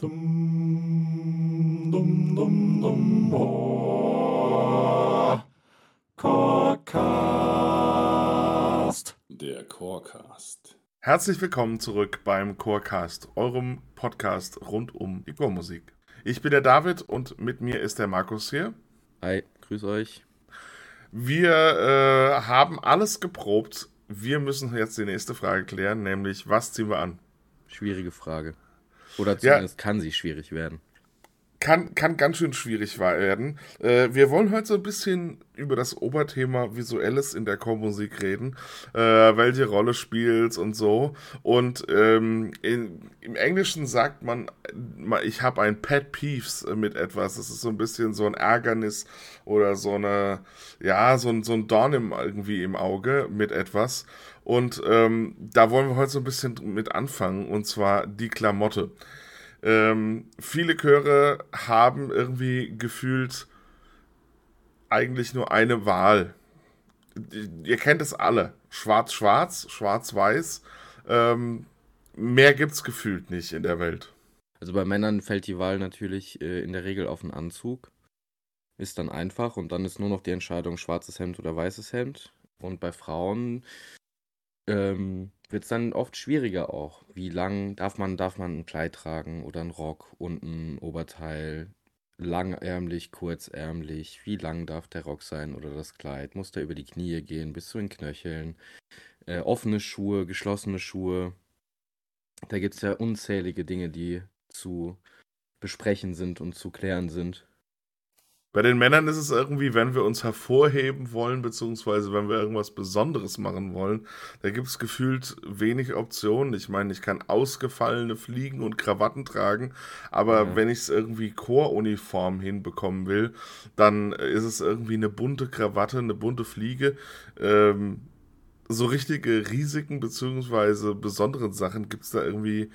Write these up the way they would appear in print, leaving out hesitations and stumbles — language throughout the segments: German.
Dum, dum, dum, dum, oh. Chorcast. Der Chorcast. Herzlich willkommen zurück beim Chorcast, eurem Podcast rund um die Chormusik. Ich bin der David und mit mir ist der Markus hier. Hi, grüß euch. Wir haben alles geprobt. Wir müssen jetzt die nächste Frage klären, nämlich was ziehen wir an? Schwierige Frage. Oder zumindest kann sie schwierig werden. Kann ganz schön schwierig werden. Wir wollen heute so ein bisschen über das Oberthema Visuelles in der Chormusik reden, welche Rolle spielt und so. Und im Englischen sagt man, ich habe ein Pet Peeves mit etwas. Das ist so ein bisschen so ein Ärgernis oder so eine, ja, so ein Dorn irgendwie im Auge mit etwas. Und da wollen wir heute so ein bisschen mit anfangen, und zwar die Klamotte. Viele Chöre haben irgendwie gefühlt eigentlich nur eine Wahl. Ihr kennt es alle. Schwarz-Schwarz, Schwarz-Weiß. Mehr gibt's gefühlt nicht in der Welt. Also bei Männern fällt die Wahl natürlich in der Regel auf den Anzug. Ist dann einfach und dann ist nur noch die Entscheidung schwarzes Hemd oder weißes Hemd. Und bei Frauen wird es dann oft schwieriger auch. Wie lang darf man ein Kleid tragen oder einen Rock und ein Oberteil? Langärmlich, kurzärmlich? Wie lang darf der Rock sein oder das Kleid? Muss der über die Knie gehen, bis zu den Knöcheln? Offene Schuhe, geschlossene Schuhe. Da gibt es ja unzählige Dinge, die zu besprechen sind und zu klären sind. Bei den Männern ist es irgendwie, wenn wir uns hervorheben wollen, beziehungsweise wenn wir irgendwas Besonderes machen wollen, da gibt es gefühlt wenig Optionen. Ich meine, ich kann ausgefallene Fliegen und Krawatten tragen, aber wenn ich es irgendwie Choruniform hinbekommen will, dann ist es irgendwie eine bunte Krawatte, eine bunte Fliege. So richtige Risiken beziehungsweise besonderen Sachen gibt es da irgendwie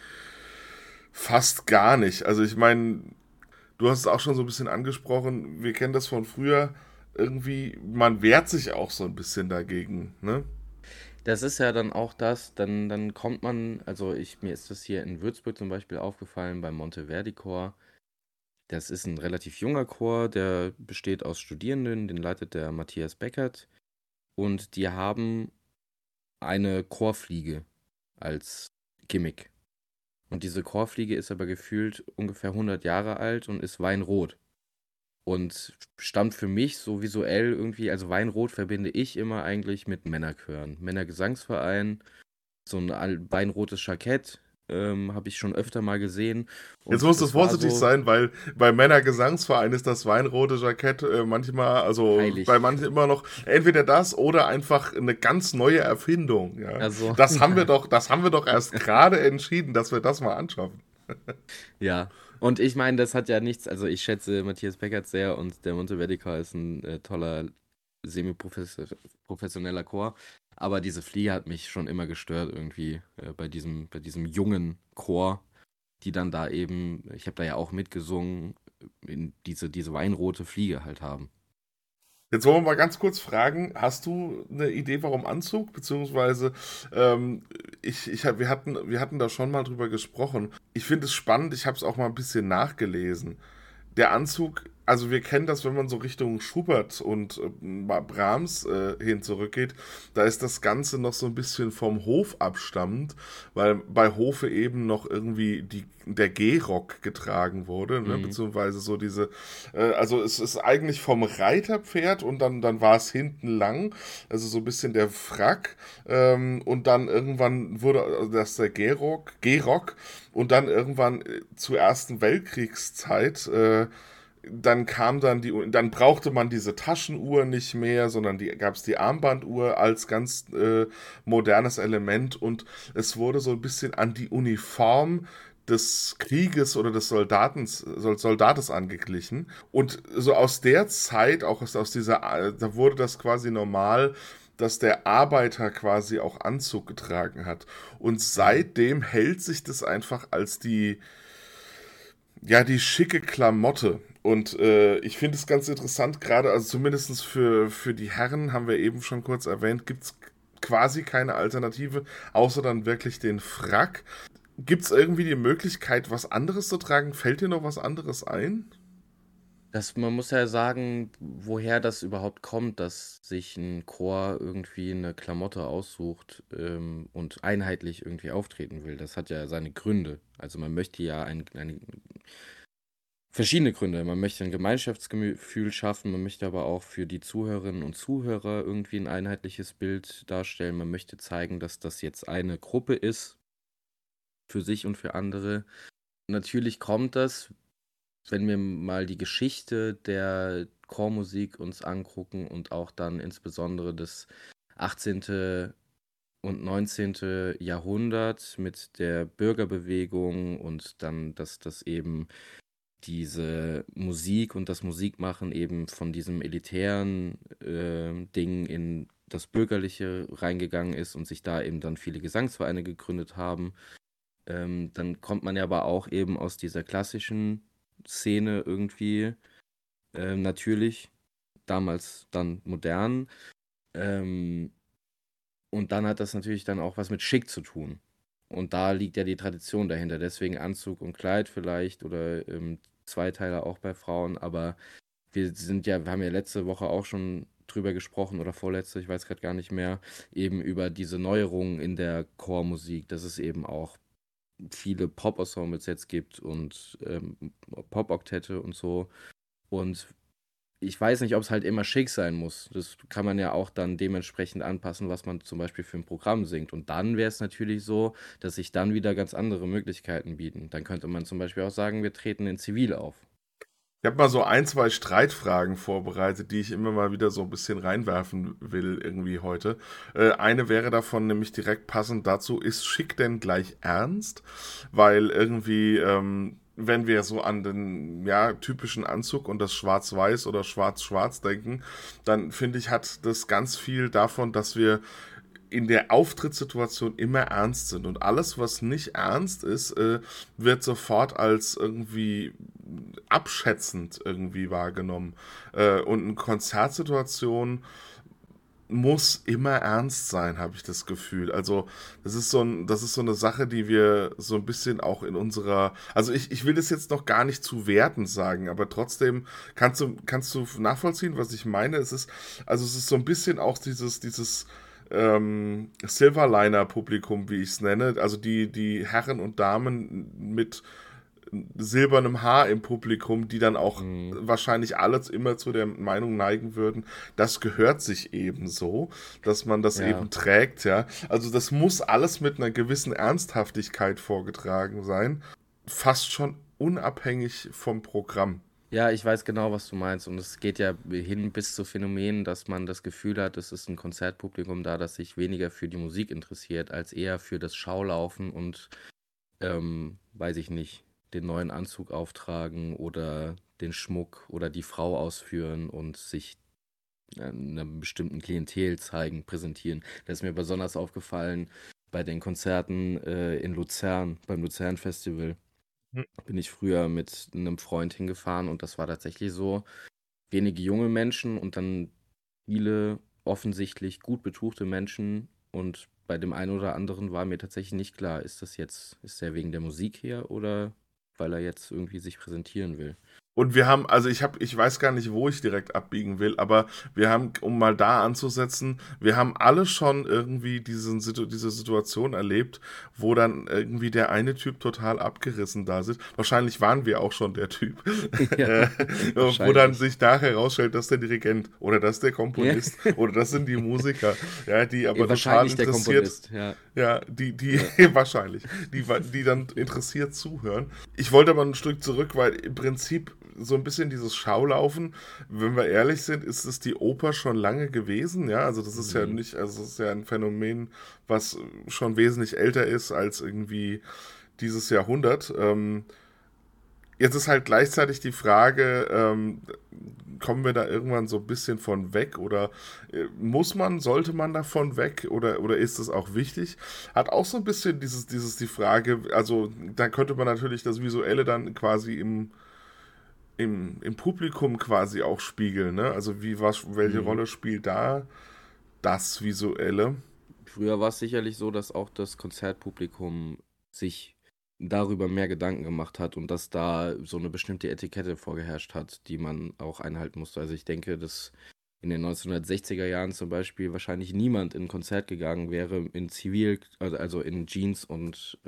fast gar nicht. Also ich meine, du hast es auch schon so ein bisschen angesprochen, wir kennen das von früher, irgendwie, man wehrt sich auch so ein bisschen dagegen, ne? Das ist ja dann auch das, dann kommt man, also mir ist das hier in Würzburg zum Beispiel aufgefallen, beim Monteverdi-Chor. Das ist ein relativ junger Chor, der besteht aus Studierenden, den leitet der Matthias Beckert. Und die haben eine Chorfliege als Gimmick. Und diese Chorfliege ist aber gefühlt ungefähr 100 Jahre alt und ist weinrot. Und stammt für mich so visuell irgendwie, also Weinrot verbinde ich immer eigentlich mit Männerchören. Männergesangsverein, so ein weinrotes Jackett habe ich schon öfter mal gesehen. Und Jetzt muss das das war vorsichtig so sein, weil bei Männergesangsverein ist das weinrote Jackett manchmal, also heilig. bei manchen immer noch entweder das oder einfach eine ganz neue Erfindung. Ja. Also, Das haben wir doch erst gerade entschieden, dass wir das mal anschaffen. ja. Und ich meine, das hat ja nichts, also ich schätze Matthias Beckert sehr und der Monteverdi-Chor ist ein toller, semi-professioneller Chor. Aber diese Fliege hat mich schon immer gestört irgendwie bei diesem jungen Chor, die dann da eben, ich habe da ja auch mitgesungen, in diese weinrote Fliege halt haben. Jetzt wollen wir mal ganz kurz fragen, hast du eine Idee, warum Anzug? Beziehungsweise, wir hatten da schon mal drüber gesprochen. Ich finde es spannend, ich habe es auch mal ein bisschen nachgelesen. Der Anzug, also wir kennen das, wenn man so Richtung Schubert und Brahms hin zurückgeht, da ist das Ganze noch so ein bisschen vom Hof abstammend, weil bei Hofe eben noch irgendwie der Gehrock getragen wurde, ne? Beziehungsweise so diese, also es ist eigentlich vom Reiterpferd und dann war es hinten lang, also so ein bisschen der Frack, und dann irgendwann wurde das der Gehrock und dann irgendwann zur Ersten Weltkriegszeit, dann dann brauchte man diese Taschenuhr nicht mehr, sondern gab es die Armbanduhr als ganz modernes Element und es wurde so ein bisschen an die Uniform des Krieges oder des Soldates angeglichen. Und so aus der Zeit, auch aus dieser, da wurde das quasi normal, dass der Arbeiter quasi auch Anzug getragen hat. Und seitdem hält sich das einfach als die schicke Klamotte. Und ich finde es ganz interessant, gerade, also zumindest für die Herren, haben wir eben schon kurz erwähnt, gibt es quasi keine Alternative, außer dann wirklich den Frack. Gibt es irgendwie die Möglichkeit, was anderes zu tragen? Fällt dir noch was anderes ein? Man muss ja sagen, woher das überhaupt kommt, dass sich ein Chor irgendwie eine Klamotte aussucht, und einheitlich irgendwie auftreten will. Das hat ja seine Gründe. Also man möchte ja verschiedene Gründe. Man möchte ein Gemeinschaftsgefühl schaffen, man möchte aber auch für die Zuhörerinnen und Zuhörer irgendwie ein einheitliches Bild darstellen. Man möchte zeigen, dass das jetzt eine Gruppe ist, für sich und für andere. Natürlich kommt das, wenn wir mal die Geschichte der Chormusik uns angucken und auch dann insbesondere das 18. und 19. Jahrhundert mit der Bürgerbewegung und dann, dass das eben diese Musik und das Musikmachen eben von diesem elitären Ding in das Bürgerliche reingegangen ist und sich da eben dann viele Gesangsvereine gegründet haben. Dann kommt man ja aber auch eben aus dieser klassischen Szene irgendwie, natürlich, damals dann modern. Ähm, und dann hat das natürlich dann auch was mit Schick zu tun. Und da liegt ja die Tradition dahinter. Deswegen Anzug und Kleid vielleicht oder Zweiteiler auch bei Frauen. Aber wir haben ja letzte Woche auch schon drüber gesprochen oder vorletzte, ich weiß gerade gar nicht mehr, eben über diese Neuerungen in der Chormusik, dass es eben auch viele Pop-Ensembles jetzt gibt und Pop-Oktette und so. Und ich weiß nicht, ob es halt immer schick sein muss. Das kann man ja auch dann dementsprechend anpassen, was man zum Beispiel für ein Programm singt. Und dann wäre es natürlich so, dass sich dann wieder ganz andere Möglichkeiten bieten. Dann könnte man zum Beispiel auch sagen, wir treten in Zivil auf. Ich habe mal so ein, zwei Streitfragen vorbereitet, die ich immer mal wieder so ein bisschen reinwerfen will irgendwie heute. Eine wäre davon nämlich direkt passend dazu, ist schick denn gleich ernst? Weil irgendwie, wenn wir so an den ja, typischen Anzug und das Schwarz-Weiß oder Schwarz-Schwarz denken, dann finde ich, hat das ganz viel davon, dass wir in der Auftrittssituation immer ernst sind. Und alles, was nicht ernst ist, wird sofort als irgendwie abschätzend irgendwie wahrgenommen. Und eine Konzertsituation muss immer ernst sein, habe ich das Gefühl. Also, das ist so eine Sache, die wir so ein bisschen auch in unserer, also ich will das jetzt noch gar nicht zu wertend sagen, aber trotzdem kannst du nachvollziehen, was ich meine? Es ist so ein bisschen auch dieses Silverliner-Publikum, wie ich es nenne, also die Herren und Damen mit silbernem Haar im Publikum, die dann auch Mhm. wahrscheinlich alles immer zu der Meinung neigen würden, das gehört sich eben so, dass man das Ja. eben trägt, ja. Also das muss alles mit einer gewissen Ernsthaftigkeit vorgetragen sein, fast schon unabhängig vom Programm. Ja, ich weiß genau, was du meinst. Und es geht ja hin bis zu Phänomenen, dass man das Gefühl hat, es ist ein Konzertpublikum da, das sich weniger für die Musik interessiert, als eher für das Schaulaufen und, weiß ich nicht, den neuen Anzug auftragen oder den Schmuck oder die Frau ausführen und sich einer bestimmten Klientel zeigen, präsentieren. Das ist mir besonders aufgefallen bei den Konzerten in Luzern, beim Luzern Festival. Bin ich früher mit einem Freund hingefahren und das war tatsächlich so, wenige junge Menschen und dann viele offensichtlich gut betuchte Menschen und bei dem einen oder anderen war mir tatsächlich nicht klar, ist der wegen der Musik her oder weil er jetzt irgendwie sich präsentieren will. Und wir haben, also ich weiß gar nicht, wo ich direkt abbiegen will, aber wir haben, um mal da anzusetzen, wir haben alle schon irgendwie diese Situation erlebt, wo dann irgendwie der eine Typ total abgerissen da sitzt. Wahrscheinlich waren wir auch schon der Typ, Ja, äh, wo dann wahrscheinlich. sich nachher herausstellt, dass der Dirigent oder dass der Ja, Komponist oder das sind die Musiker, ja, die aber total wahrscheinlich der interessiert, Komponist, ja. ja, Ja. wahrscheinlich, die dann interessiert zuhören. Ich wollte aber ein Stück zurück, weil im Prinzip so ein bisschen dieses Schaulaufen, wenn wir ehrlich sind, ist es die Oper schon lange gewesen, ja, also das ist ja Mhm. nicht, also das ist ja ein Phänomen, was schon wesentlich älter ist als irgendwie dieses Jahrhundert. Jetzt ist halt gleichzeitig die Frage, kommen wir da irgendwann so ein bisschen von weg oder sollte man davon weg oder ist es auch wichtig? Hat auch so ein bisschen die Frage, also da könnte man natürlich das Visuelle dann quasi im Publikum quasi auch spiegeln, ne? Also welche Mhm. Rolle spielt da das Visuelle? Früher war es sicherlich so, dass auch das Konzertpublikum sich darüber mehr Gedanken gemacht hat und dass da so eine bestimmte Etikette vorgeherrscht hat, die man auch einhalten musste. Also ich denke, dass in den 1960er Jahren zum Beispiel wahrscheinlich niemand in ein Konzert gegangen wäre in Zivil, also in Jeans und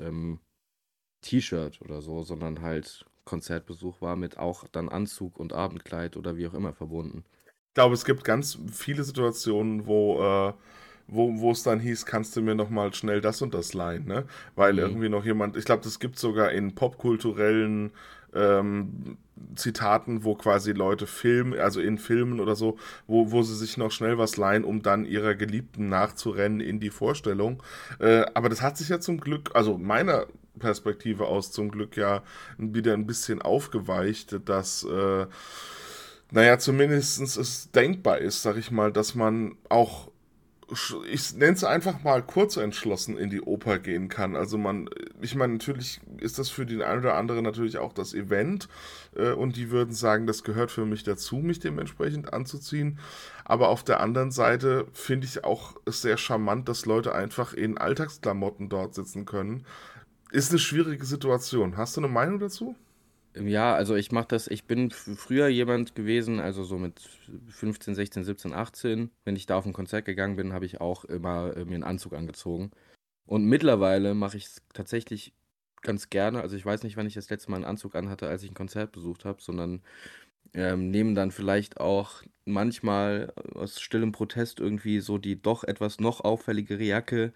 T-Shirt oder so, sondern halt Konzertbesuch war mit auch dann Anzug und Abendkleid oder wie auch immer verbunden. Ich glaube, es gibt ganz viele Situationen, wo es dann hieß, kannst du mir noch mal schnell das und das leihen, ne? Weil Mhm. irgendwie noch jemand, ich glaube, das gibt sogar in popkulturellen Zitaten, wo quasi Leute filmen, also in Filmen oder so, wo sie sich noch schnell was leihen, um dann ihrer Geliebten nachzurennen in die Vorstellung. Aber das hat sich ja zum Glück, also meiner Perspektive aus zum Glück ja wieder ein bisschen aufgeweicht, dass naja, zumindest es denkbar ist, sag ich mal, dass man auch, ich nenne es einfach mal kurzentschlossen in die Oper gehen kann. Also ich meine, natürlich ist das für den einen oder anderen natürlich auch das Event und die würden sagen, das gehört für mich dazu, mich dementsprechend anzuziehen. Aber auf der anderen Seite finde ich auch es sehr charmant, dass Leute einfach in Alltagsklamotten dort sitzen können. Ist eine schwierige Situation. Hast du eine Meinung dazu? Ja, also ich bin früher jemand gewesen, also so mit 15, 16, 17, 18, wenn ich da auf ein Konzert gegangen bin, habe ich auch immer mir einen Anzug angezogen. Und mittlerweile mache ich es tatsächlich ganz gerne. Also ich weiß nicht, wann ich das letzte Mal einen Anzug anhatte, als ich ein Konzert besucht habe, sondern nehmen dann vielleicht auch manchmal aus stillem Protest irgendwie so die doch etwas noch auffälligere Jacke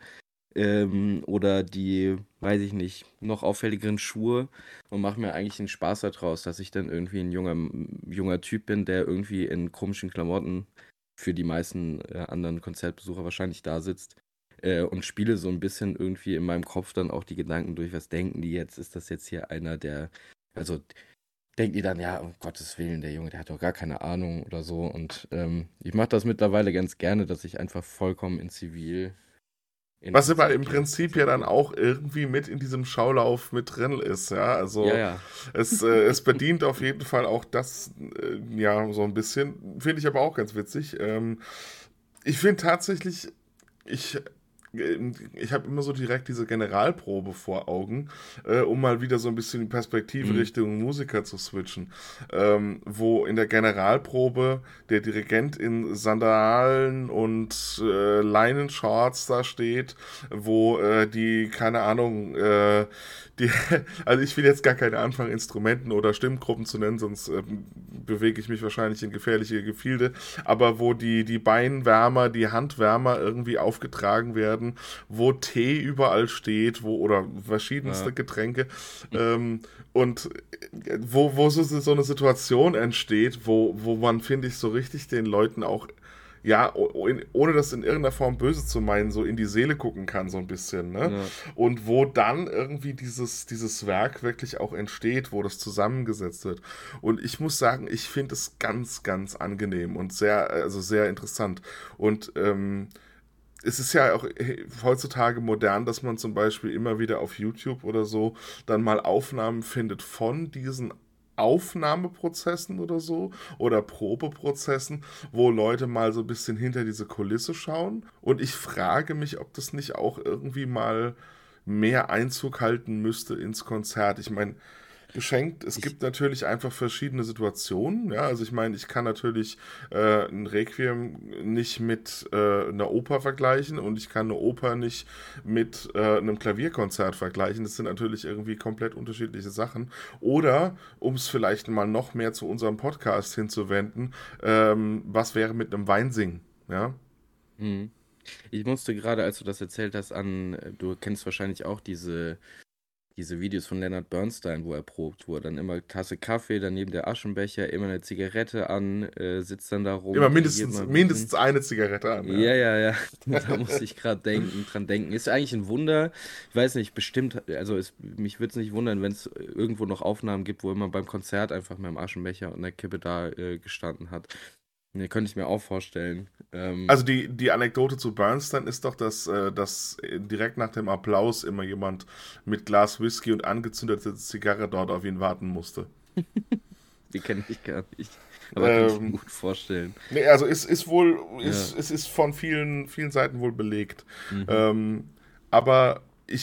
oder die, weiß ich nicht, noch auffälligeren Schuhe und mache mir eigentlich den Spaß daraus, dass ich dann irgendwie ein junger Typ bin, der irgendwie in komischen Klamotten für die meisten anderen Konzertbesucher wahrscheinlich da sitzt und spiele so ein bisschen irgendwie in meinem Kopf dann auch die Gedanken durch, was denken die jetzt? Ist das jetzt hier einer, also denken die dann, ja, um Gottes Willen, der Junge, der hat doch gar keine Ahnung oder so. Und ich mache das mittlerweile ganz gerne, dass ich einfach vollkommen in Zivil in ein Was aber Konzert im gehe und Prinzip ja Konzert dann besuche. auch irgendwie mit in diesem Schaulauf mit drin ist, ja. Ja, Also ja. es bedient auf jeden Fall auch das, ja, so ein bisschen. Finde ich aber auch ganz witzig. Ich finde tatsächlich, ich, ich habe immer so direkt diese Generalprobe vor Augen, um mal wieder so ein bisschen die Perspektive Mhm. Richtung Musiker zu switchen. Wo in der Generalprobe der Dirigent in Sandalen und Leinenshorts da steht, wo die, keine Ahnung, die, also ich will jetzt gar keine anfangen, Instrumenten oder Stimmgruppen zu nennen, sonst bewege ich mich wahrscheinlich in gefährliche Gefilde, aber wo die Beinwärmer, die Handwärmer irgendwie aufgetragen werden, wo Tee überall steht, oder verschiedenste Ja. Getränke, und wo so eine Situation entsteht, wo man, finde ich, so richtig den Leuten auch ja, ohne das in irgendeiner Form böse zu meinen, so in die Seele gucken kann, so ein bisschen, ne? Ja. Und wo dann irgendwie dieses Werk wirklich auch entsteht, wo das zusammengesetzt wird. Und ich muss sagen, ich finde es ganz, ganz angenehm und also sehr interessant. Und es ist ja auch heutzutage modern, dass man zum Beispiel immer wieder auf YouTube oder so dann mal Aufnahmen findet von diesen Aufnahmeprozessen oder so oder Probeprozessen, wo Leute mal so ein bisschen hinter diese Kulisse schauen. Und ich frage mich, ob das nicht auch irgendwie mal mehr Einzug halten müsste ins Konzert. Ich meine, geschenkt, es Ich, gibt natürlich einfach verschiedene Situationen. Ja, also ich meine, ich kann natürlich ein Requiem nicht mit einer Oper vergleichen und ich kann eine Oper nicht mit einem Klavierkonzert vergleichen. Das sind natürlich irgendwie komplett unterschiedliche Sachen. Oder, um es vielleicht mal noch mehr zu unserem Podcast hinzuwenden, was wäre mit einem Weinsingen? Ja, mhm. Ich musste gerade, als du das erzählt hast, du kennst wahrscheinlich auch diese Videos von Leonard Bernstein, wo er probt, wo er dann immer Tasse Kaffee, daneben der Aschenbecher, immer eine Zigarette an, sitzt dann da rum, immer dirigiert mal ein bisschen. mindestens eine Zigarette an. Ja. Ja, ja, ja. Da muss ich gerade dran denken. Ist eigentlich ein Wunder. Ich weiß nicht, bestimmt, also mich würde es nicht wundern, wenn es irgendwo noch Aufnahmen gibt, wo immer beim Konzert einfach mit dem Aschenbecher und der Kippe da gestanden hat. Ne, könnte ich mir auch vorstellen. Also die Anekdote zu Bernstein ist doch, dass direkt nach dem Applaus immer jemand mit Glas Whisky und angezündete Zigarre dort auf ihn warten musste. Die kenne ich gar nicht. Aber könnte ich mir Ähm, gut vorstellen. Nee, also ist wohl, Ja. es ist von vielen Seiten wohl belegt. Mhm. Ähm, aber ich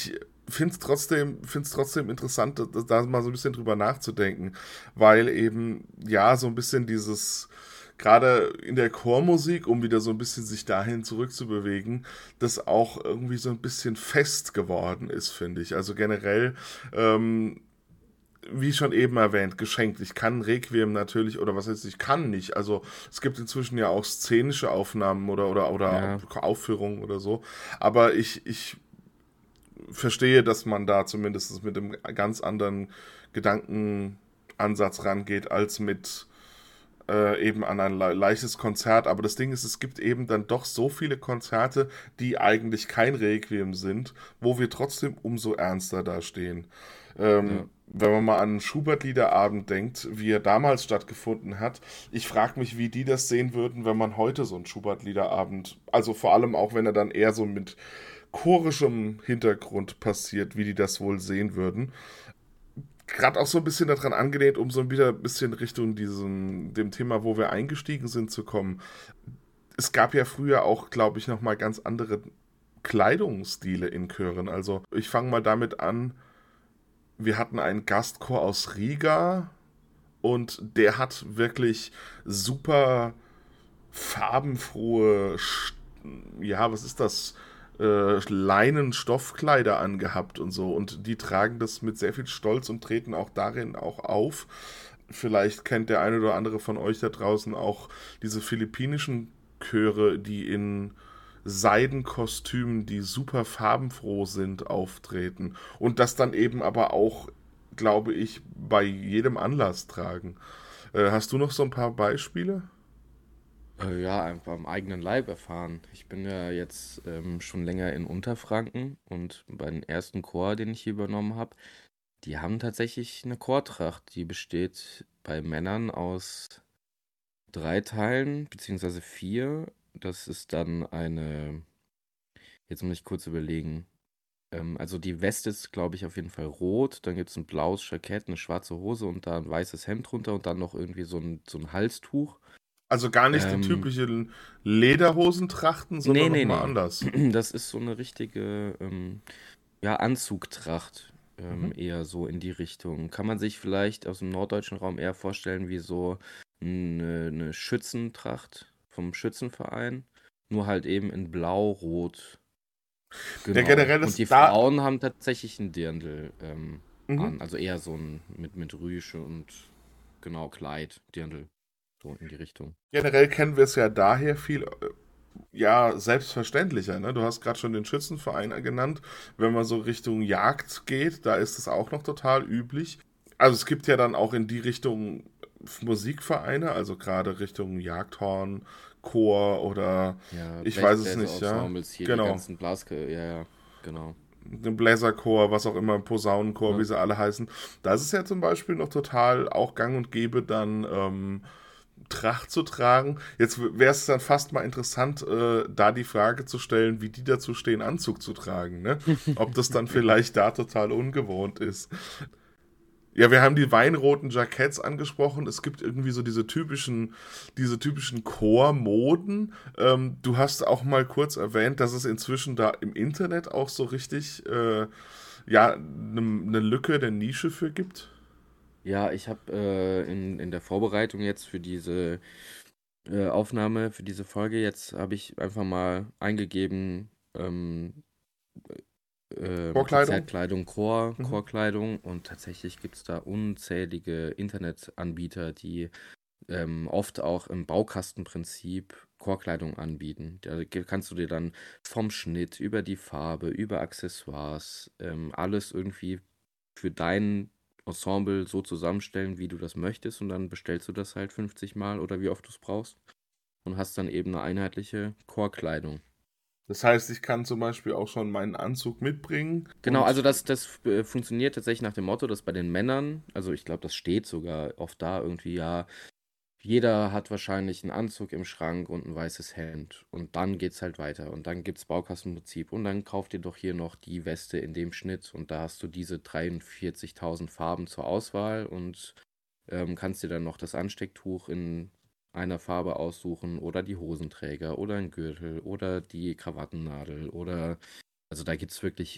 find's trotzdem interessant, da mal so ein bisschen drüber nachzudenken, weil eben, ja, so ein bisschen dieses, gerade in der Chormusik, um wieder so ein bisschen sich dahin zurückzubewegen, das auch irgendwie so ein bisschen fest geworden ist, finde ich. Also generell, ähm, wie schon eben erwähnt, geschenkt. Ich kann Requiem natürlich, oder was heißt, ich kann nicht. Also es gibt inzwischen ja auch szenische Aufnahmen oder Ja, Aufführungen oder so. Aber ich verstehe, dass man da zumindest mit einem ganz anderen Gedankenansatz rangeht, als mit eben an ein leichtes Konzert. Aber das Ding ist, es gibt eben dann doch so viele Konzerte, die eigentlich kein Requiem sind, wo wir trotzdem umso ernster dastehen. ja. Wenn man mal an einen Schubert-Liederabend denkt, wie er damals stattgefunden hat, ich frage mich, wie die das sehen würden, wenn man heute so einen Schubert-Liederabend, also vor allem auch, wenn er dann eher so mit chorischem Hintergrund passiert, wie die das wohl sehen würden. Gerade auch so ein bisschen daran angelehnt, um so wieder ein bisschen Richtung dem Thema, wo wir eingestiegen sind, zu kommen. Es gab ja früher auch, glaube ich, nochmal ganz andere Kleidungsstile in Chören. Also ich fange mal damit an, wir hatten einen Gastchor aus Riga und der hat wirklich super farbenfrohe, ja, was ist das? Leinen-Stoffkleider angehabt und so. Und die tragen das mit sehr viel Stolz und treten auch darin auch auf. Vielleicht kennt der eine oder andere von euch da draußen auch diese philippinischen Chöre, die in Seidenkostümen, die super farbenfroh sind, auftreten. Und das dann eben aber auch, glaube ich, bei jedem Anlass tragen. Hast du noch so ein paar Beispiele? Ja, einfach am eigenen Leib erfahren. Ich bin ja jetzt schon länger in Unterfranken und bei dem ersten Chor, den ich hier übernommen habe, die haben tatsächlich eine Chortracht. Die besteht bei Männern aus 3 Teilen, beziehungsweise 4. Das ist dann jetzt muss ich kurz überlegen. Also die Weste ist, glaube ich, auf jeden Fall rot. Dann gibt es ein blaues Jackett, eine schwarze Hose und da ein weißes Hemd drunter und dann noch irgendwie so ein Halstuch. Also gar nicht die Ähm, typischen Lederhosentrachten, Nee, sondern nee, nochmal nee. anders. Das ist so eine richtige, ja, Anzugtracht, Mhm. eher so in die Richtung. Kann man sich vielleicht aus dem norddeutschen Raum eher vorstellen wie so eine Schützentracht vom Schützenverein, nur halt eben in Blau, Rot, Der genau. generell Und ist die da. Frauen haben tatsächlich ein Dirndl Mhm. an, also eher so ein mit Rüsche und genau Kleid, Dirndl, so in die Richtung. Generell kennen wir es ja daher viel, ja, selbstverständlicher. Ne? Du hast gerade schon den Schützenverein genannt. Wenn man so Richtung Jagd geht, da ist es auch noch total üblich. Also es gibt ja dann auch in die Richtung Musikvereine, also gerade Richtung Jagdhorn, Chor oder Ja, ich weiß es nicht, ja. Blechbläser-Ensembles hier, die Genau. ganzen ja, ja, genau. Den Bläserchor, was auch immer, Posaunenchor, wie Ja. sie alle heißen. Da ist es ja zum Beispiel noch total auch gang und gäbe, dann Tracht zu tragen. Jetzt wäre es dann fast mal interessant, da die Frage zu stellen, wie die dazu stehen, Anzug zu tragen. Ne? Ob das dann vielleicht da total ungewohnt ist. Ja, wir haben die weinroten Jacketts angesprochen. Es gibt irgendwie so diese typischen Chormoden. Du hast auch mal kurz erwähnt, dass es inzwischen da im Internet auch so richtig, ja, eine Lücke der Nische für gibt. Ja, ich habe in der Vorbereitung jetzt für diese Aufnahme, für diese Folge, jetzt habe ich einfach mal eingegeben, Chorkleidung. Konzertkleidung, Mhm. Chorkleidung und tatsächlich gibt es da unzählige Internetanbieter, die oft auch im Baukastenprinzip Chorkleidung anbieten. Da kannst du dir dann vom Schnitt über die Farbe, über Accessoires, alles irgendwie für dein Ensemble so zusammenstellen, wie du das möchtest und dann bestellst du das halt 50 Mal oder wie oft du es brauchst und hast dann eben eine einheitliche Chorkleidung. Das heißt, ich kann zum Beispiel auch schon meinen Anzug mitbringen Genau, also und das funktioniert tatsächlich nach dem Motto, dass bei den Männern, also ich glaube, das steht sogar oft da irgendwie, ja, jeder hat wahrscheinlich einen Anzug im Schrank und ein weißes Hemd. Und dann geht's halt weiter. Und dann gibt's Baukastenprinzip. Und dann kauft ihr doch hier noch die Weste in dem Schnitt. Und da hast du diese 43.000 Farben zur Auswahl und kannst dir dann noch das Anstecktuch in einer Farbe aussuchen oder die Hosenträger oder ein Gürtel oder die Krawattennadel oder also da gibt's wirklich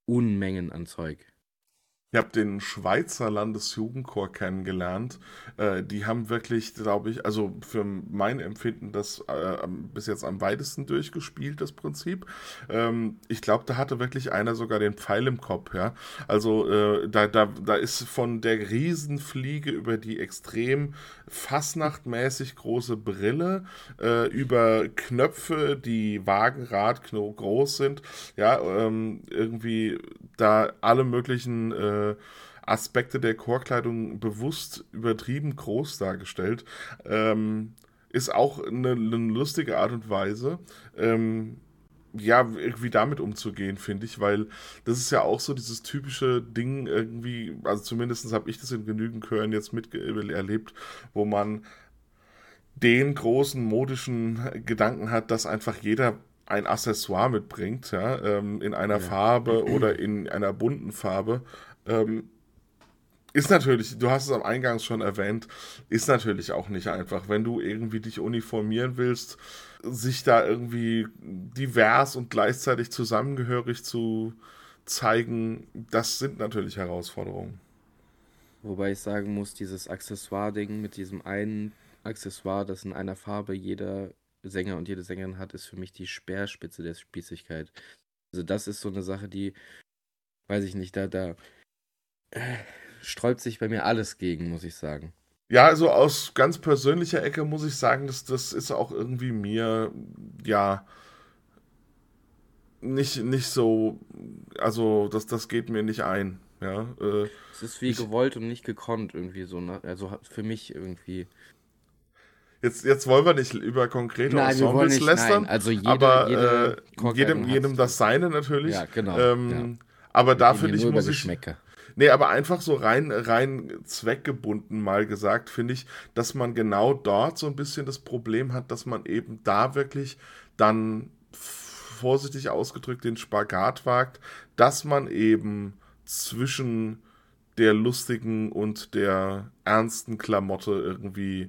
Unmengen an Zeug. Ich habe den Schweizer Landesjugendchor kennengelernt. Die haben wirklich, glaube ich, also für mein Empfinden das bis jetzt am weitesten durchgespielt, das Prinzip. Ich glaube, da hatte wirklich einer sogar den Pfeil im Kopf, ja. Also da ist von der Riesenfliege über die extrem fastnachtmäßig große Brille, über Knöpfe, die Wagenrad groß sind, ja, irgendwie da alle möglichen Aspekte der Chorkleidung bewusst übertrieben groß dargestellt. Ist auch eine lustige Art und Weise, ja, irgendwie damit umzugehen, finde ich, weil das ist ja auch so dieses typische Ding irgendwie, also zumindest habe ich das in genügend Chören jetzt erlebt, wo man den großen modischen Gedanken hat, dass einfach jeder ein Accessoire mitbringt, ja, in einer Ja. Farbe oder in einer bunten Farbe. Ähm, Ist natürlich, du hast es am Eingangs schon erwähnt, ist natürlich auch nicht einfach, wenn du irgendwie dich uniformieren willst, sich da irgendwie divers und gleichzeitig zusammengehörig zu zeigen, das sind natürlich Herausforderungen. Wobei ich sagen muss, dieses Accessoire-Ding mit diesem einen Accessoire, das in einer Farbe jeder Sänger und jede Sängerin hat, ist für mich die Speerspitze der Spießigkeit. Also das ist so eine Sache, die, weiß ich nicht, da äh, sträubt sich bei mir alles gegen, muss ich sagen. Ja, also aus ganz persönlicher Ecke muss ich sagen, das ist auch irgendwie mir, ja, nicht so, also das geht mir nicht ein. Ja, Es ist wie ich, gewollt und nicht gekonnt irgendwie so, ne? Also für mich irgendwie. jetzt wollen wir nicht über konkrete Nein, wir wollen Ensembles nicht, nein. lästern, Also jede aber Chorkleidung jedem hat, das Seine natürlich. ja, genau, ja. Ähm, aber Wir da reden hier finde ich, nur über muss ich, Geschmäcker. nee, aber einfach so rein zweckgebunden mal gesagt, finde ich, dass man genau dort so ein bisschen das Problem hat, dass man eben da wirklich dann vorsichtig ausgedrückt den Spagat wagt, dass man eben zwischen der lustigen und der ernsten Klamotte irgendwie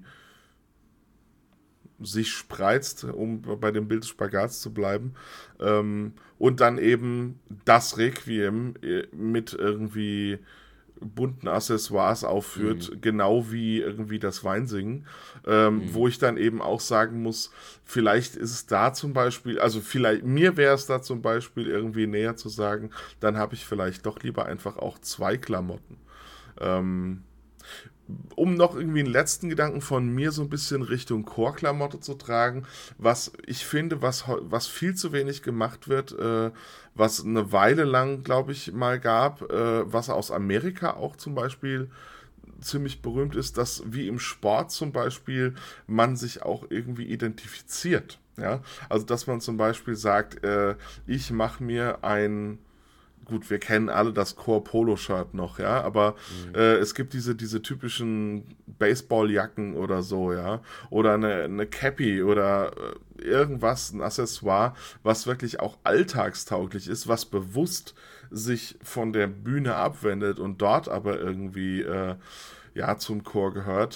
sich spreizt, um bei dem Bild des Spagats zu bleiben. Und dann eben das Requiem mit irgendwie bunten Accessoires Mhm. aufführt, genau wie irgendwie das Weinsingen, Mhm. wo ich dann eben auch sagen muss, vielleicht ist es da zum Beispiel, also vielleicht, mir wäre es da zum Beispiel irgendwie näher zu sagen, dann habe ich vielleicht doch lieber einfach auch zwei Klamotten. Ähm, um noch irgendwie einen letzten Gedanken von mir so ein bisschen Richtung Chorklamotte zu tragen, was ich finde, was viel zu wenig gemacht wird, was eine Weile lang, glaube ich, mal gab, was aus Amerika auch zum Beispiel ziemlich berühmt ist, dass wie im Sport zum Beispiel man sich auch irgendwie identifiziert. Ja? Also dass man zum Beispiel sagt, ich mache mir ein, gut, wir kennen alle das Core-Polo-Shirt noch, ja, aber Mhm. es gibt diese typischen Baseballjacken oder so, ja, oder eine Cappy oder irgendwas, ein Accessoire, was wirklich auch alltagstauglich ist, was bewusst sich von der Bühne abwendet und dort aber irgendwie, ja, zum Chor gehört.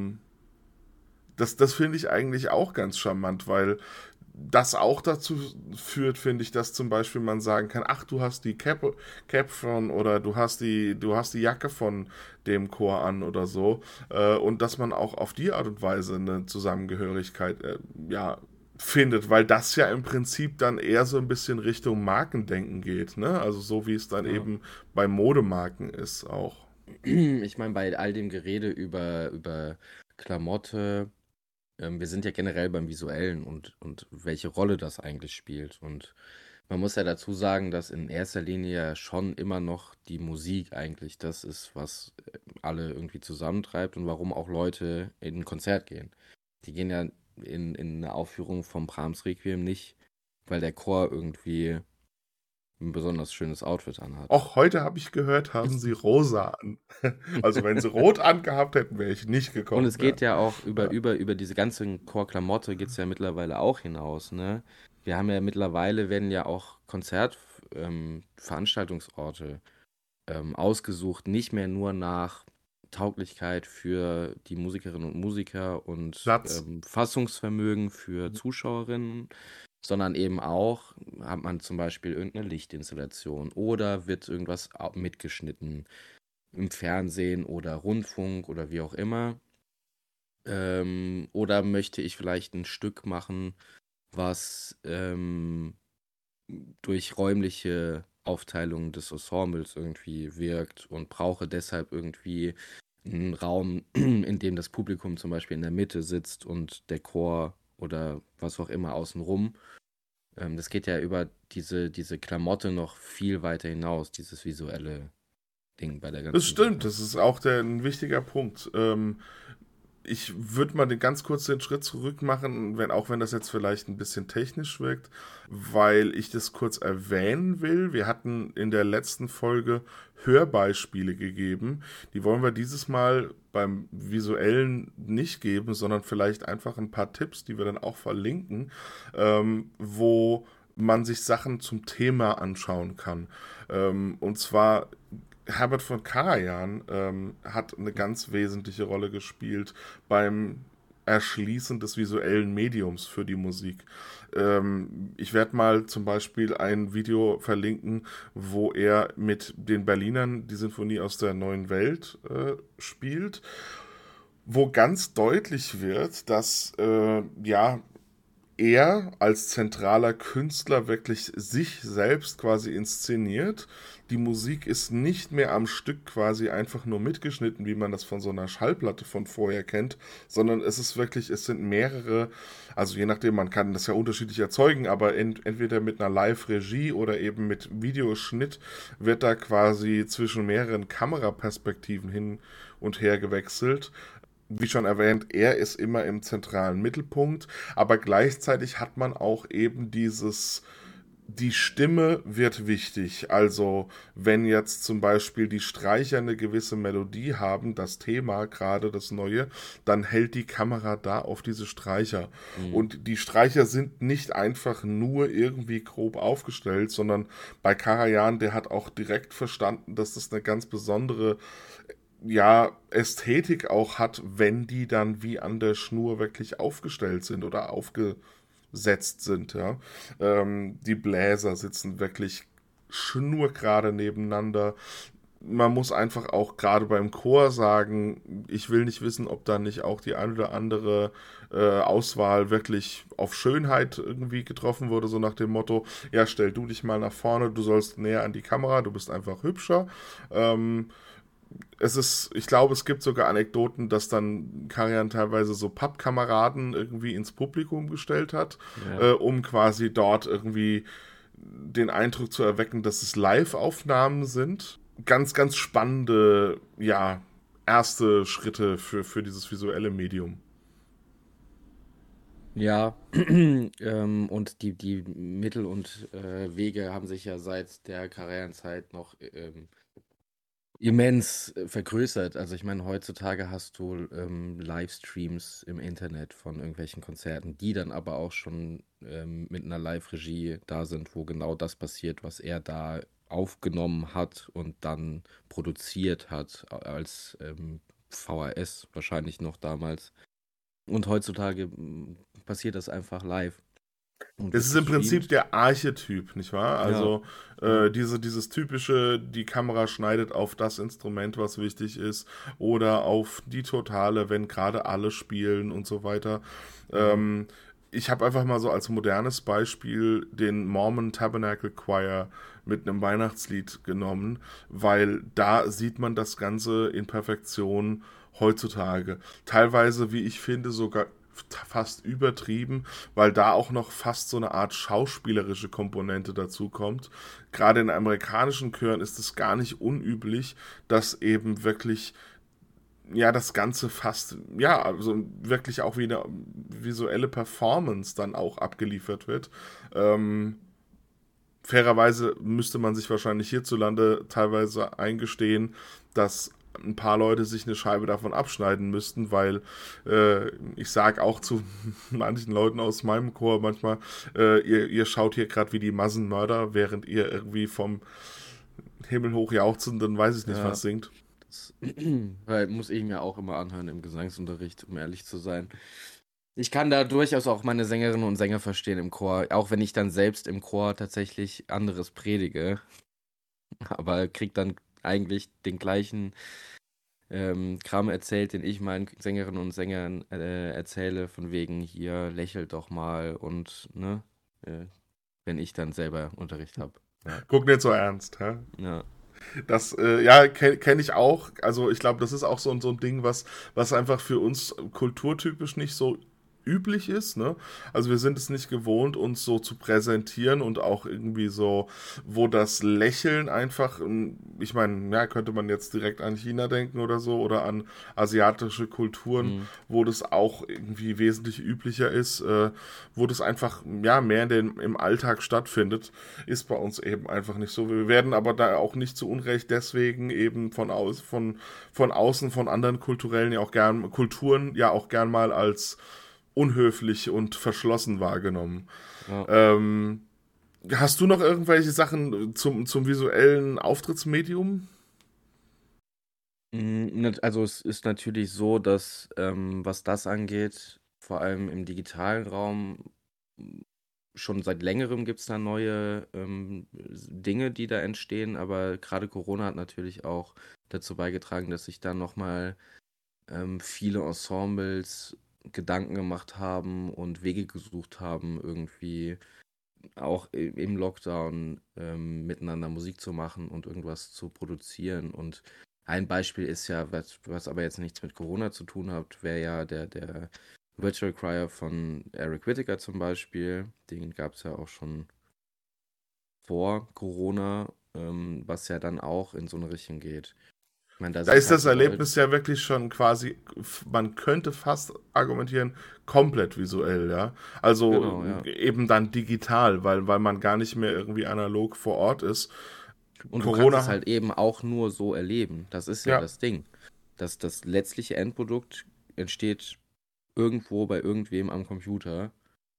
Das finde ich eigentlich auch ganz charmant, weil das auch dazu führt, finde ich, dass zum Beispiel man sagen kann, ach, du hast die Cap von oder du hast die Jacke von dem Chor an oder so. Und dass man auch auf die Art und Weise eine Zusammengehörigkeit ja, findet, weil das ja im Prinzip dann eher so ein bisschen Richtung Markendenken geht, ne? Also so wie es dann Ja. eben bei Modemarken ist auch. Ich meine, bei all dem Gerede über Klamotte, wir sind ja generell beim Visuellen und welche Rolle das eigentlich spielt. Und man muss ja dazu sagen, dass in erster Linie ja schon immer noch die Musik eigentlich das ist, was alle irgendwie zusammentreibt und warum auch Leute in ein Konzert gehen. Die gehen ja in eine Aufführung vom Brahms Requiem nicht, weil der Chor irgendwie ein besonders schönes Outfit anhat. Auch heute habe ich gehört, haben sie rosa an. Also wenn sie rot angehabt hätten, wäre ich nicht Und gekommen. es Ja. geht ja auch Ja. über diese ganze Chorklamotte geht es ja mittlerweile auch hinaus, ne? Wir haben ja mittlerweile werden ja auch Veranstaltungsorte ausgesucht, nicht mehr nur nach Tauglichkeit für die Musikerinnen und Musiker und Platz. Fassungsvermögen für Zuschauerinnen, sondern eben auch, hat man zum Beispiel irgendeine Lichtinstallation oder wird irgendwas mitgeschnitten im Fernsehen oder Rundfunk oder wie auch immer. Oder möchte ich vielleicht ein Stück machen, was durch räumliche Aufteilung des Ensembles irgendwie wirkt und brauche deshalb irgendwie einen Raum, in dem das Publikum zum Beispiel in der Mitte sitzt und der Chor oder was auch immer außenrum. Das geht ja über diese Klamotte noch viel weiter hinaus, dieses visuelle Ding bei der Das ganzen stimmt, Sache. das ist auch ein wichtiger Punkt. Ich würde mal ganz kurz den Schritt zurück machen, auch wenn das jetzt vielleicht ein bisschen technisch wirkt, weil ich das kurz erwähnen will. Wir hatten in der letzten Folge Hörbeispiele gegeben. Die wollen wir dieses Mal beim Visuellen nicht geben, sondern vielleicht einfach ein paar Tipps, die wir dann auch verlinken, wo man sich Sachen zum Thema anschauen kann. Und zwar Herbert von Karajan hat eine ganz wesentliche Rolle gespielt beim Erschließen des visuellen Mediums für die Musik. Ich werde mal zum Beispiel ein Video verlinken, wo er mit den Berlinern die Sinfonie aus der Neuen Welt spielt, wo ganz deutlich wird, dass er als zentraler Künstler wirklich sich selbst quasi inszeniert. Die Musik ist nicht mehr am Stück quasi einfach nur mitgeschnitten, wie man das von so einer Schallplatte von vorher kennt, sondern es sind mehrere, also je nachdem, man kann das ja unterschiedlich erzeugen, aber entweder mit einer Live-Regie oder eben mit Videoschnitt wird da quasi zwischen mehreren Kameraperspektiven hin und her gewechselt. Wie schon erwähnt, er ist immer im zentralen Mittelpunkt, aber gleichzeitig hat man auch eben die Stimme wird wichtig. Also, wenn jetzt zum Beispiel die Streicher eine gewisse Melodie haben, das Thema, gerade das Neue, dann hält die Kamera da auf diese Streicher. Mhm. Und die Streicher sind nicht einfach nur irgendwie grob aufgestellt, sondern bei Karajan, der hat auch direkt verstanden, dass das eine ganz besondere Ästhetik auch hat, wenn die dann wie an der Schnur wirklich aufgestellt sind oder aufgesetzt sind, ja. Die Bläser sitzen wirklich schnurgerade nebeneinander. Man muss einfach auch gerade beim Chor sagen, ich will nicht wissen, ob da nicht auch die ein oder andere Auswahl wirklich auf Schönheit irgendwie getroffen wurde, so nach dem Motto, ja, stell du dich mal nach vorne, du sollst näher an die Kamera, du bist einfach hübscher. Ich glaube, es gibt sogar Anekdoten, dass dann Karajan teilweise so Pappkameraden irgendwie ins Publikum gestellt hat, Ja. um quasi dort irgendwie den Eindruck zu erwecken, dass es Live-Aufnahmen sind. Ganz, ganz spannende, erste Schritte für dieses visuelle Medium. Ja, und die Mittel und Wege haben sich ja seit der Karrierenzeit noch immens vergrößert. Also ich meine, heutzutage hast du Livestreams im Internet von irgendwelchen Konzerten, die dann aber auch schon mit einer Live-Regie da sind, wo genau das passiert, was er da aufgenommen hat und dann produziert hat als VHS wahrscheinlich noch damals. Und heutzutage passiert das einfach live und Es wird ist im Prinzip gestreamt. der Archetyp, nicht wahr? Ja, Also ja. dieses typische, die Kamera schneidet auf das Instrument, was wichtig ist, oder auf die Totale, wenn gerade alle spielen und so weiter. Mhm. Ähm, Ich habe einfach mal so als modernes Beispiel den Mormon Tabernacle Choir mit einem Weihnachtslied genommen, weil da sieht man das Ganze in Perfektion heutzutage. Teilweise, wie ich finde, sogar fast übertrieben, weil da auch noch fast so eine Art schauspielerische Komponente dazu kommt. Gerade in amerikanischen Chören ist es gar nicht unüblich, dass eben wirklich das Ganze fast, also wirklich auch wie eine visuelle Performance dann auch abgeliefert wird. Fairerweise müsste man sich wahrscheinlich hierzulande teilweise eingestehen, dass ein paar Leute sich eine Scheibe davon abschneiden müssten, weil ich sage auch zu manchen Leuten aus meinem Chor manchmal, ihr schaut hier gerade wie die Massenmörder, während ihr irgendwie vom Himmel hoch jauchzenden, weiß ich nicht Ja, was singt. das weil muss ich mir auch immer anhören im Gesangsunterricht, um ehrlich zu sein. Ich kann da durchaus auch meine Sängerinnen und Sänger verstehen im Chor, auch wenn ich dann selbst im Chor tatsächlich anderes predige, aber krieg dann eigentlich den gleichen Kram erzählt, den ich meinen Sängerinnen und Sängern erzähle, von wegen hier lächelt doch mal und ne, äh, wenn ich dann selber Unterricht habe. Ja. Guck nicht so ernst, hä? Ja. Das, ja, kenn ich auch. Also ich glaube, das ist auch so ein Ding, was einfach für uns kulturtypisch nicht so üblich ist, ne? Also wir sind es nicht gewohnt, uns so zu präsentieren und auch irgendwie so, wo das Lächeln einfach, ich meine, ja, könnte man jetzt direkt an China denken oder so oder an asiatische Kulturen, Mhm. wo das auch irgendwie wesentlich üblicher ist, wo das einfach, ja, mehr im Alltag stattfindet, ist bei uns eben einfach nicht so. Wir werden aber da auch nicht zu Unrecht deswegen eben von außen, von anderen Kulturen ja auch gern mal als unhöflich und verschlossen wahrgenommen. Ja. Ähm, Hast du noch irgendwelche Sachen zum visuellen Auftrittsmedium? Also es ist natürlich so, dass was das angeht, vor allem im digitalen Raum, schon seit längerem gibt es da neue Dinge, die da entstehen, aber gerade Corona hat natürlich auch dazu beigetragen, dass sich da nochmal viele Ensembles Gedanken gemacht haben und Wege gesucht haben, irgendwie auch im Lockdown miteinander Musik zu machen und irgendwas zu produzieren. Und ein Beispiel ist ja, was aber jetzt nichts mit Corona zu tun hat, wäre ja der Virtual Crier von Eric Whittaker zum Beispiel. Den gab es ja auch schon vor Corona, was ja dann auch in so eine Richtung geht. Ich meine, da Da sind ist halt das die Leute. Erlebnis ja wirklich schon quasi, man könnte fast argumentieren, komplett visuell, ja. Also Genau, ja. eben dann digital, weil man gar nicht mehr irgendwie analog vor Ort ist. Und du kannst es Corona, halt eben auch nur so erleben. Das ist ja ja, das Ding. Dass das letztliche Endprodukt entsteht irgendwo bei irgendwem am Computer.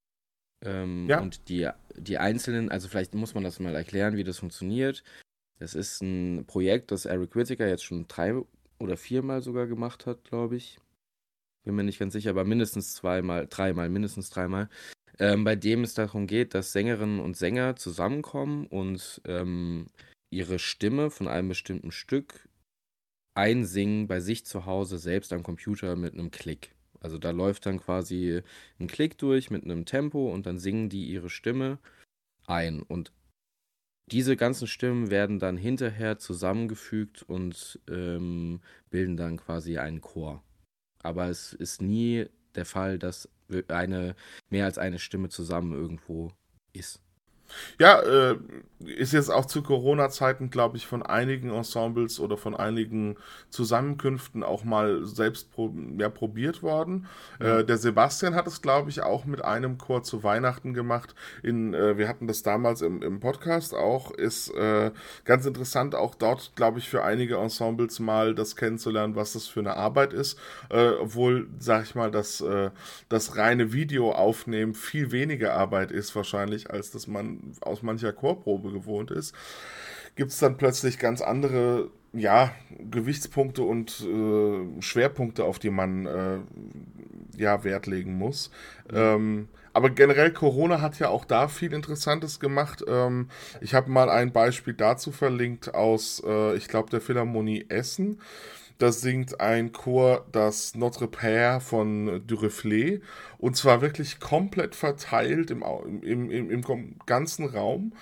ja, Und die einzelnen, also vielleicht muss man das mal erklären, wie das funktioniert. Das ist ein Projekt, das Eric Whittaker jetzt schon 3 oder 4 Mal sogar gemacht hat, glaube ich. Bin mir nicht ganz sicher, aber mindestens 2 Mal, 3 Mal, mindestens 3 Mal. Bei dem es darum geht, dass Sängerinnen und Sänger zusammenkommen und ihre Stimme von einem bestimmten Stück einsingen bei sich zu Hause selbst am Computer mit einem Klick. Also da läuft dann quasi ein Klick durch mit einem Tempo und dann singen die ihre Stimme ein. Und diese ganzen Stimmen werden dann hinterher zusammengefügt und bilden dann quasi einen Chor. Aber es ist nie der Fall, dass mehr als eine Stimme zusammen irgendwo ist. ja, ist jetzt auch zu Corona-Zeiten, glaube ich, von einigen Ensembles oder von einigen Zusammenkünften auch mal selbst probiert worden. Ja. Der Sebastian hat es, glaube ich, auch mit einem Chor zu Weihnachten gemacht. Wir hatten das damals im Podcast auch. Ist ganz interessant, auch dort, glaube ich, für einige Ensembles mal das kennenzulernen, was das für eine Arbeit ist. Obwohl, sag ich mal, das reine Video aufnehmen viel weniger Arbeit ist wahrscheinlich, als das man aus mancher Chorprobe gewohnt ist, gibt es dann plötzlich ganz andere, ja, Gewichtspunkte und Schwerpunkte, auf die man ja, Wert legen muss. Mhm. Aber generell, Corona hat ja auch da viel Interessantes gemacht. Ich habe mal ein Beispiel dazu verlinkt aus, ich glaube, der Philharmonie Essen. Da singt ein Chor das Notre Père von Duruflé und zwar wirklich komplett verteilt im ganzen Raum.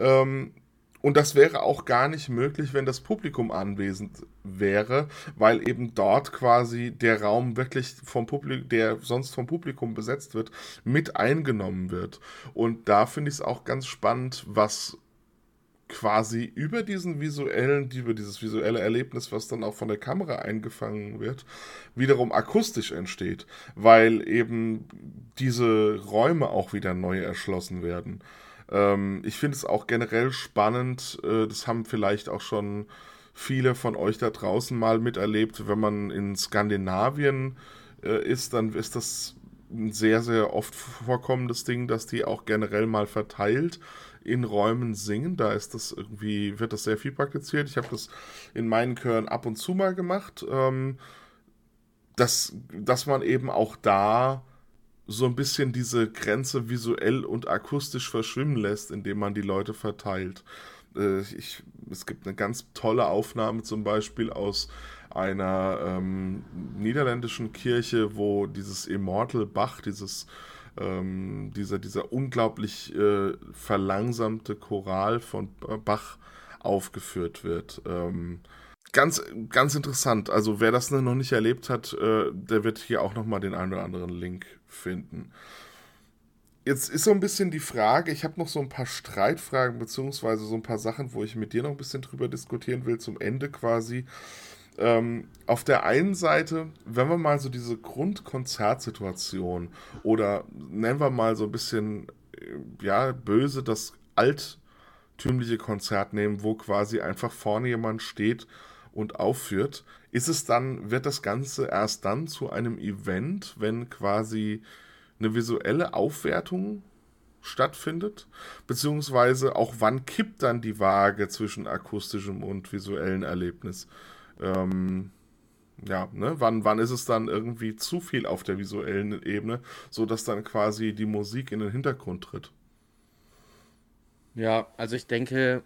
Und das wäre auch gar nicht möglich, wenn das Publikum anwesend wäre, weil eben dort quasi der Raum wirklich vom Publikum, der sonst vom Publikum besetzt wird, mit eingenommen wird. Und da finde ich es auch ganz spannend, was quasi über dieses visuelle Erlebnis, was dann auch von der Kamera eingefangen wird, wiederum akustisch entsteht, weil eben diese Räume auch wieder neu erschlossen werden. Ich finde es auch generell spannend, das haben vielleicht auch schon viele von euch da draußen mal miterlebt, wenn man in Skandinavien ist, dann ist das ein sehr, sehr oft vorkommendes Ding, dass die auch generell mal verteilt in Räumen singen. Da ist das irgendwie, wird das sehr viel praktiziert. Ich habe das in meinen Chören ab und zu mal gemacht, dass man eben auch da so ein bisschen diese Grenze visuell und akustisch verschwimmen lässt, indem man die Leute verteilt. Es gibt eine ganz tolle Aufnahme zum Beispiel aus einer niederländischen Kirche, wo dieses Immortal Bach, dieser unglaublich verlangsamte Choral von Bach aufgeführt wird. Ganz, ganz interessant. Also wer das noch nicht erlebt hat, der wird hier auch nochmal den einen oder anderen Link finden. Jetzt ist so ein bisschen die Frage, ich habe noch so ein paar Streitfragen, beziehungsweise so ein paar Sachen, wo ich mit dir noch ein bisschen drüber diskutieren will, zum Ende quasi. Auf der einen Seite, wenn wir mal so diese Grundkonzertsituation oder nennen wir mal so ein bisschen, ja, böse das alttümliche Konzert nehmen, wo quasi einfach vorne jemand steht und aufführt, wird das Ganze erst dann zu einem Event, wenn quasi eine visuelle Aufwertung stattfindet, beziehungsweise auch wann kippt dann die Waage zwischen akustischem und visuellen Erlebnis? Ähm, ja, ne? Wann ist es dann irgendwie zu viel auf der visuellen Ebene, sodass dann quasi die Musik in den Hintergrund tritt? Ja, also ich denke,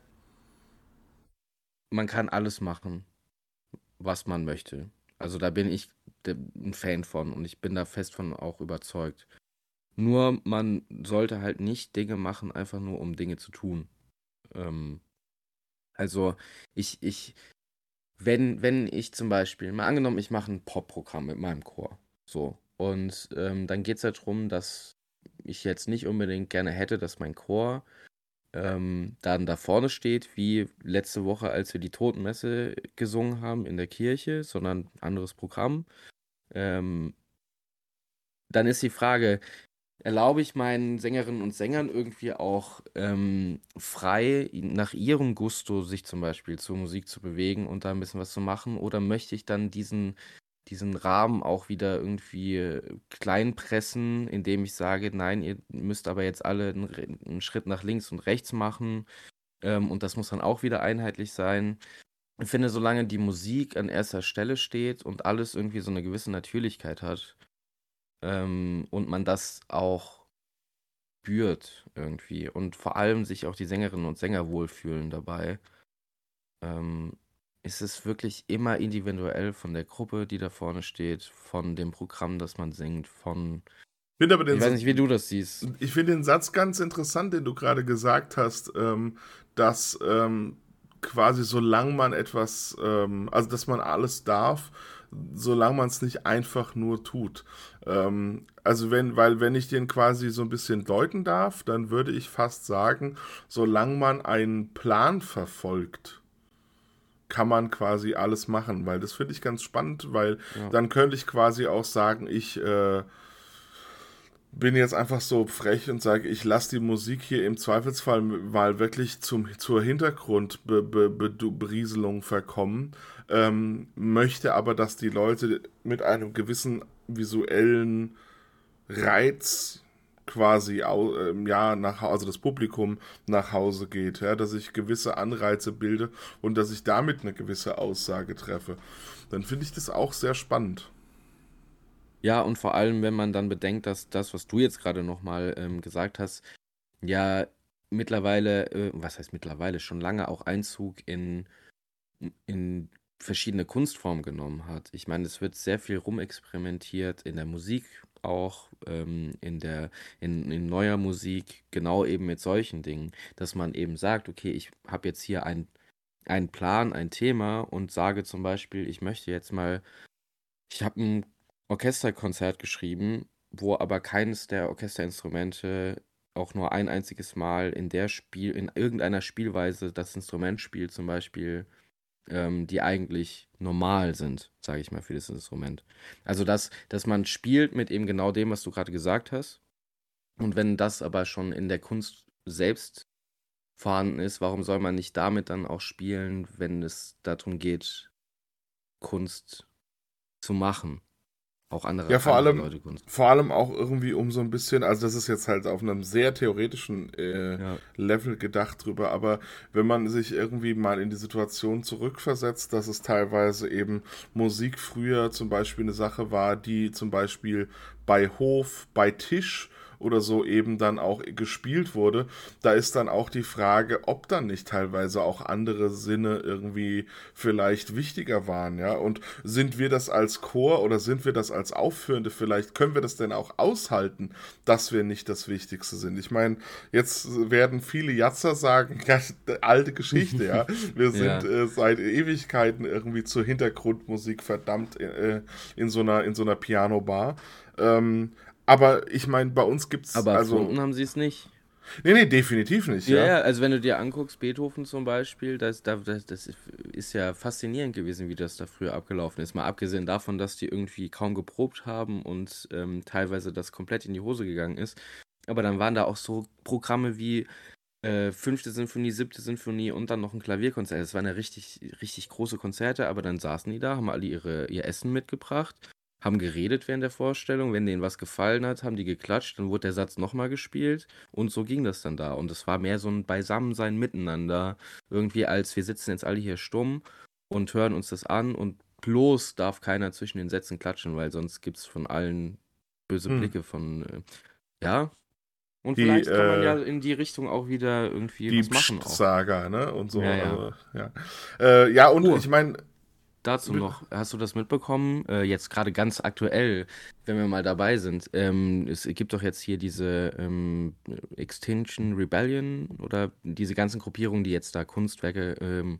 man kann alles machen, was man möchte. Also da bin ich ein Fan von und ich bin da fest von auch überzeugt. Nur man sollte halt nicht Dinge machen, einfach nur um Dinge zu tun. Ähm, also ich, wenn ich zum Beispiel, mal angenommen, ich mache ein Pop-Programm mit meinem Chor. So. Und dann geht es ja darum, dass ich jetzt nicht unbedingt gerne hätte, dass mein Chor dann da vorne steht, wie letzte Woche, als wir die Totenmesse gesungen haben in der Kirche, sondern ein anderes Programm. Ähm, Dann ist die Frage, erlaube ich meinen Sängerinnen und Sängern irgendwie auch frei nach ihrem Gusto sich zum Beispiel zur Musik zu bewegen und da ein bisschen was zu machen? Oder möchte ich dann diesen Rahmen auch wieder irgendwie klein pressen, indem ich sage, nein, ihr müsst aber jetzt alle einen Schritt nach links und rechts machen und das muss dann auch wieder einheitlich sein. Ich finde, solange die Musik an erster Stelle steht und alles irgendwie so eine gewisse Natürlichkeit hat und man das auch spürt irgendwie und vor allem sich auch die Sängerinnen und Sänger wohlfühlen dabei, ähm, ist es wirklich immer individuell von der Gruppe, die da vorne steht, von dem Programm, das man singt, von. Ich finde aber Ich weiß nicht, wie du das siehst. Ich finde den Satz ganz interessant, den du gerade gesagt hast, dass quasi solange man etwas, also dass man alles darf, solange man es nicht einfach nur tut. Also wenn ich den quasi so ein bisschen deuten darf, dann würde ich fast sagen, solange man einen Plan verfolgt, kann man quasi alles machen, weil das finde ich ganz spannend, weil Ja. dann könnte ich quasi auch sagen, ich bin jetzt einfach so frech und sage, ich lasse die Musik hier im Zweifelsfall mal wirklich zur Hintergrundberieselung verkommen, möchte aber, dass die Leute mit einem gewissen visuellen Reiz quasi ja, also das Publikum nach Hause geht, ja, dass ich gewisse Anreize bilde und dass ich damit eine gewisse Aussage treffe. Dann finde ich das auch sehr spannend. Ja, und vor allem, wenn man dann bedenkt, dass das, was du jetzt gerade nochmal gesagt hast, ja mittlerweile, was heißt mittlerweile, schon lange auch Einzug in verschiedene Kunstformen genommen hat. Ich meine, es wird sehr viel rumexperimentiert in der Musik auch, in neuer Musik, genau eben mit solchen Dingen, dass man eben sagt, okay, ich habe jetzt hier einen Plan, ein Thema und sage zum Beispiel, ich habe ein Orchesterkonzert geschrieben, wo aber keines der Orchesterinstrumente auch nur ein einziges Mal in irgendeiner Spielweise das Instrument spielt, zum Beispiel, die eigentlich normal sind, sage ich mal, für das Instrument. Also, dass man spielt mit eben genau dem, was du gerade gesagt hast. Und wenn das aber schon in der Kunst selbst vorhanden ist, warum soll man nicht damit dann auch spielen, wenn es darum geht, Kunst zu machen? auch Ja, andere Leute Kunst. vor allem auch irgendwie um so ein bisschen, also das ist jetzt halt auf einem sehr theoretischen Ja. Level gedacht drüber, aber wenn man sich irgendwie mal in die Situation zurückversetzt, dass es teilweise eben Musik früher zum Beispiel eine Sache war, die zum Beispiel bei Hof, bei Tisch oder so eben dann auch gespielt wurde, da ist dann auch die Frage, ob dann nicht teilweise auch andere Sinne irgendwie vielleicht wichtiger waren, ja, und sind wir das als Chor oder sind wir das als Aufführende vielleicht, können wir das denn auch aushalten, dass wir nicht das Wichtigste sind? Ich meine, jetzt werden viele Jatzer sagen, ja, alte Geschichte, ja, wir sind Ja. seit Ewigkeiten irgendwie zur Hintergrundmusik verdammt in so einer Piano-Bar. Aber ich meine, bei uns gibt's, Aber also, erfunden haben sie es nicht. nee, definitiv nicht, Ja, ja. ja, also wenn du dir anguckst, Beethoven zum Beispiel, das ist ja faszinierend gewesen, wie das da früher abgelaufen ist. Mal abgesehen davon, dass die irgendwie kaum geprobt haben und teilweise das komplett in die Hose gegangen ist. Aber dann waren da auch so Programme wie fünfte Sinfonie, siebte Sinfonie und dann noch ein Klavierkonzert. Das waren ja richtig, richtig große Konzerte, aber dann saßen die da, haben alle ihr Essen mitgebracht, haben geredet während der Vorstellung. Wenn denen was gefallen hat, haben die geklatscht, dann wurde der Satz nochmal gespielt und so ging das dann da. Und es war mehr so ein Beisammensein miteinander, irgendwie als wir sitzen jetzt alle hier stumm und hören uns das an und bloß darf keiner zwischen den Sätzen klatschen, weil sonst gibt es von allen böse Hm. Blicke von, ja. Und Die, vielleicht kann man ja in die Richtung auch wieder irgendwie die was machen auch. Psst-Saga, ne? Und so, Ja, ja. also, ja. Ja, und Oh, ich meine, dazu noch, hast du das mitbekommen? Jetzt gerade ganz aktuell, wenn wir mal dabei sind. Es gibt doch jetzt hier diese Extinction Rebellion oder diese ganzen Gruppierungen, die jetzt da Kunstwerke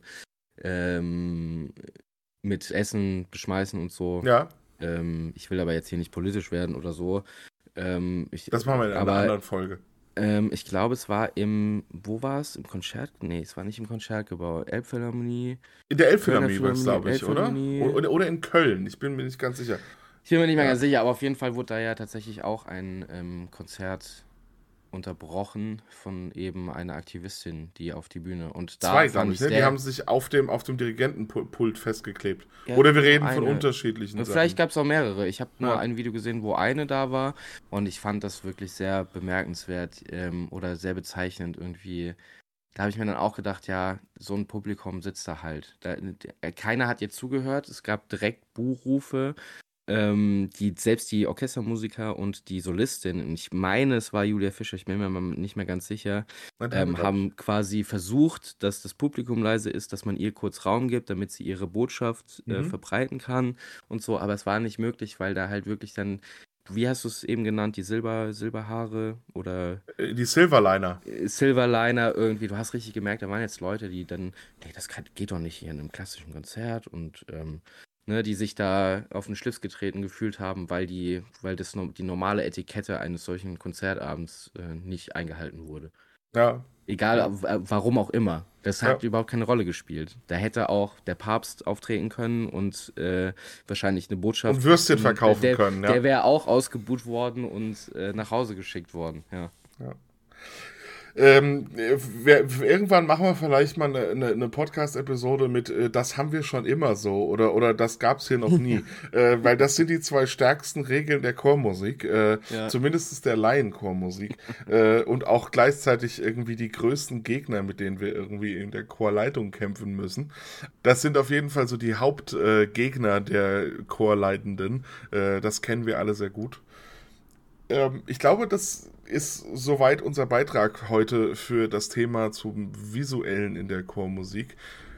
ähm, mit Essen beschmeißen und so. ja, Ich will aber jetzt hier nicht politisch werden oder so. das machen wir in einer Aber anderen Folge. ich glaube, es war wo war es? Im Konzert? Nee, es war nicht im Konzertgebäu. Elbphilharmonie, In der Kölner Elbphilharmonie war es, Philharmonie, glaube ich, oder? Elbphilharmonie. Oder in Köln, ich bin mir nicht ganz sicher. Ich bin mir nicht mehr Ja. ganz sicher, aber auf jeden Fall wurde da ja tatsächlich auch ein Konzert unterbrochen von eben einer Aktivistin, die auf die Bühne. Und da Zwei, glaube fand ich, ich ne? Die haben sich auf dem Dirigentenpult festgeklebt. ja, Oder wir nur reden von eine. unterschiedlichen Und vielleicht Sachen. gab es auch mehrere. Ich habe nur Ja. ein Video gesehen, wo eine da war und ich fand das wirklich sehr bemerkenswert oder sehr bezeichnend irgendwie. Da habe ich mir dann auch gedacht, ja, so ein Publikum sitzt da halt. Keiner hat ihr zugehört. Es gab direkt Buhrufe. Selbst die Orchestermusiker und die Solistin, und ich meine, es war Julia Fischer, ich bin mir mal nicht mehr ganz sicher, Glaub ich. haben quasi versucht, dass das Publikum leise ist, dass man ihr kurz Raum gibt, damit sie ihre Botschaft verbreiten kann und so, aber es war nicht möglich, weil da halt wirklich dann, wie hast du es eben genannt, die Silberhaare oder Die Silverliner. Silverliner irgendwie, du hast richtig gemerkt, da waren jetzt Leute, die dann, nee, geht doch nicht hier in einem klassischen Konzert und ne, die sich da auf den Schlips getreten gefühlt haben, weil die normale Etikette eines solchen Konzertabends nicht eingehalten wurde. Ja. Egal, warum auch immer. Das hat Ja. überhaupt keine Rolle gespielt. Da hätte auch der Papst auftreten können und wahrscheinlich eine Botschaft. Und Würstchen und verkaufen können, ja. Der wäre auch ausgebuht worden und nach Hause geschickt worden, ja. Ja. Irgendwann machen wir vielleicht mal eine Podcast-Episode mit das haben wir schon immer so oder das gab's hier noch nie. Weil das sind die zwei stärksten Regeln der Chormusik, zumindest der Laienchormusik und auch gleichzeitig irgendwie die größten Gegner, mit denen wir irgendwie in der Chorleitung kämpfen müssen. Das sind auf jeden Fall so die Hauptgegner der Chorleitenden. Das kennen wir alle sehr gut. Ich glaube, das ist soweit unser Beitrag heute für das Thema zum Visuellen in der Chormusik.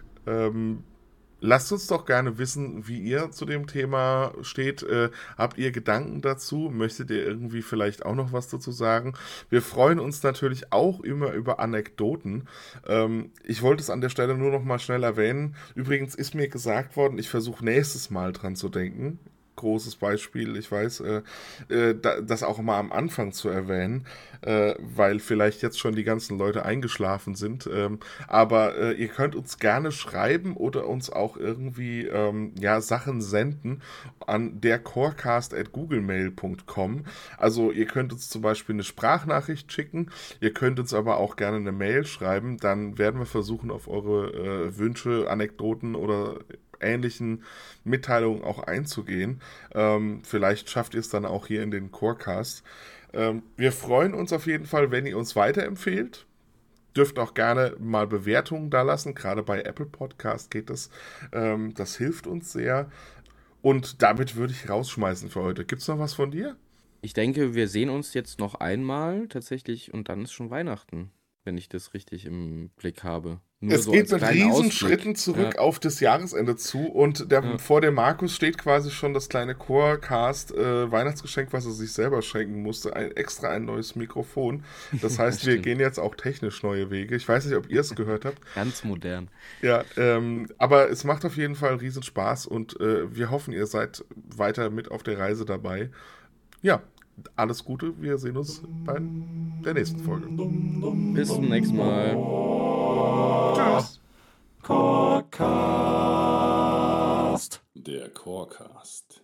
Lasst uns doch gerne wissen, wie ihr zu dem Thema steht. Habt ihr Gedanken dazu? Möchtet ihr irgendwie vielleicht auch noch was dazu sagen? Wir freuen uns natürlich auch immer über Anekdoten. Ich wollte es an der Stelle nur noch mal schnell erwähnen. Übrigens ist mir gesagt worden, ich versuche nächstes Mal dran zu denken. Großes Beispiel, ich weiß, das auch mal am Anfang zu erwähnen, weil vielleicht jetzt schon die ganzen Leute eingeschlafen sind. Aber ihr könnt uns gerne schreiben oder uns auch irgendwie Sachen senden an dercorecast@googlemail.com. Also ihr könnt uns zum Beispiel eine Sprachnachricht schicken, ihr könnt uns aber auch gerne eine Mail schreiben, dann werden wir versuchen, auf eure Wünsche, Anekdoten oder ähnlichen Mitteilungen auch einzugehen. Vielleicht schafft ihr es dann auch hier in den Chorecast. Wir freuen uns auf jeden Fall, wenn ihr uns weiterempfehlt. Dürft auch gerne mal Bewertungen da lassen. Gerade bei Apple Podcast geht das. Das hilft uns sehr. Und damit würde ich rausschmeißen für heute. Gibt es noch was von dir? Ich denke, wir sehen uns jetzt noch einmal tatsächlich und dann ist schon Weihnachten, wenn ich das richtig im Blick habe. Nur Es so geht als mit kleinen Riesenschritten Ausblick. zurück Ja, auf das Jahresende zu und ja, vor dem Markus steht quasi schon das kleine Chorecast Weihnachtsgeschenk, was er sich selber schenken musste, extra ein neues Mikrofon. Das heißt, wir stimmt. gehen jetzt auch technisch neue Wege. Ich weiß nicht, ob ihr es gehört habt. Ganz modern. Ja, aber es macht auf jeden Fall riesen Spaß und wir hoffen, ihr seid weiter mit auf der Reise dabei. Ja, alles Gute, wir sehen uns bei der nächsten Folge. Bis zum nächsten Mal. Tschüss! Chorecast. Der Chorecast.